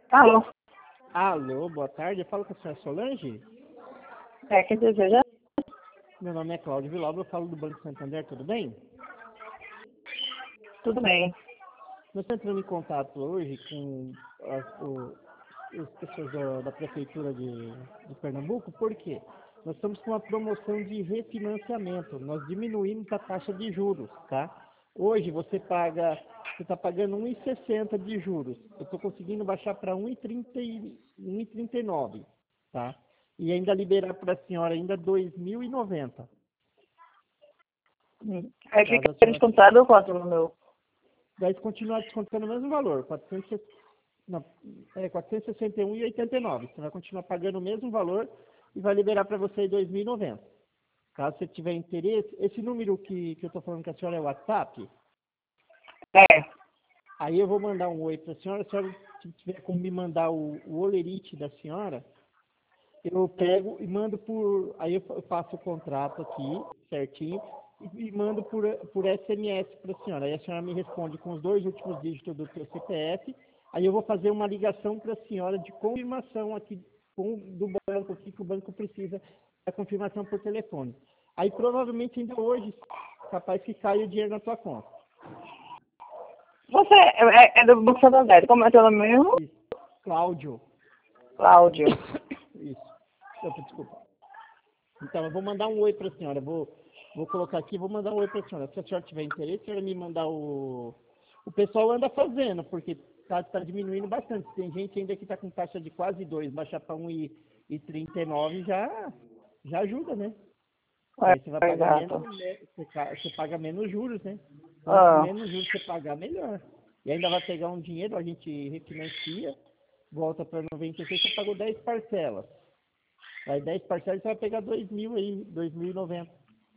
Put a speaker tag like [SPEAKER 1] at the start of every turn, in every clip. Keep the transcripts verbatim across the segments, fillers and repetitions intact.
[SPEAKER 1] Alô?
[SPEAKER 2] Alô, boa tarde. Eu falo com a senhora Solange.
[SPEAKER 1] É, quem deseja?
[SPEAKER 2] Meu nome é Cláudio Vilauba, eu falo do Banco Santander, tudo bem?
[SPEAKER 1] Tudo bem.
[SPEAKER 2] Nós estamos entrando em contato hoje com as, o, as pessoas da, da Prefeitura de, de Pernambuco, por quê? Nós estamos com uma promoção de refinanciamento, nós diminuímos a taxa de juros, tá? Hoje você paga, você está pagando um vírgula sessenta de juros, eu estou conseguindo baixar para um vírgula trinta e nove, tá? E ainda liberar para a senhora ainda dois mil e noventa.
[SPEAKER 1] Hum. Aí
[SPEAKER 2] Caso
[SPEAKER 1] fica
[SPEAKER 2] a senhora
[SPEAKER 1] descontado quanto no meu?
[SPEAKER 2] vai continuar descontando o mesmo valor, quatrocentos, não, é, quatrocentos e sessenta e um vírgula oitenta e nove. Você vai continuar pagando o mesmo valor e vai liberar para você dois mil e noventa. Caso você tiver interesse, esse número que, que eu estou falando com a senhora é o WhatsApp,
[SPEAKER 1] É.
[SPEAKER 2] aí eu vou mandar um oi para a senhora, se a senhora tiver como me mandar o, o olerite da senhora, eu pego e mando por, aí eu fa- eu faço o contrato aqui, certinho, e, e mando por, por S M S para a senhora. Aí a senhora me responde com os dois últimos dígitos do seu C P F, aí eu vou fazer uma ligação para a senhora de confirmação aqui com, do banco, aqui que o banco precisa da confirmação por telefone. Aí provavelmente ainda hoje, capaz que caia o dinheiro na tua conta.
[SPEAKER 1] Você é, é do Banco Santander. Como é teu nome mesmo?
[SPEAKER 2] Isso. Cláudio.
[SPEAKER 1] Cláudio.
[SPEAKER 2] Isso. Opa, desculpa. Então, eu vou mandar um oi para a senhora. Vou, vou colocar aqui, vou mandar um oi para a senhora. Se a senhora tiver interesse, a senhora me mandar o... O pessoal anda fazendo, porque está tá diminuindo bastante. Tem gente ainda que está com taxa de quase dois, baixar para um e trinta e nove já, já ajuda, né? Aí você vai
[SPEAKER 1] É,
[SPEAKER 2] pagar
[SPEAKER 1] exato.
[SPEAKER 2] menos, né? você, ca- você paga menos juros, né? Quanto
[SPEAKER 1] Ah,
[SPEAKER 2] menos juros você pagar, melhor. E ainda vai pegar um dinheiro, a gente refinancia, volta para noventa e seis, você pagou dez parcelas. Aí dez parcelas você vai pegar dois mil aí, dois mil e noventa.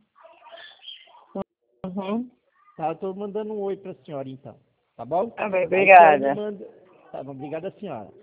[SPEAKER 1] uhum.
[SPEAKER 2] Tá, eu tô mandando um oi pra senhora então, tá bom?
[SPEAKER 1] Tá bem,
[SPEAKER 2] Aí a senhora me
[SPEAKER 1] obrigada.
[SPEAKER 2] manda. Tá bom, obrigada senhora.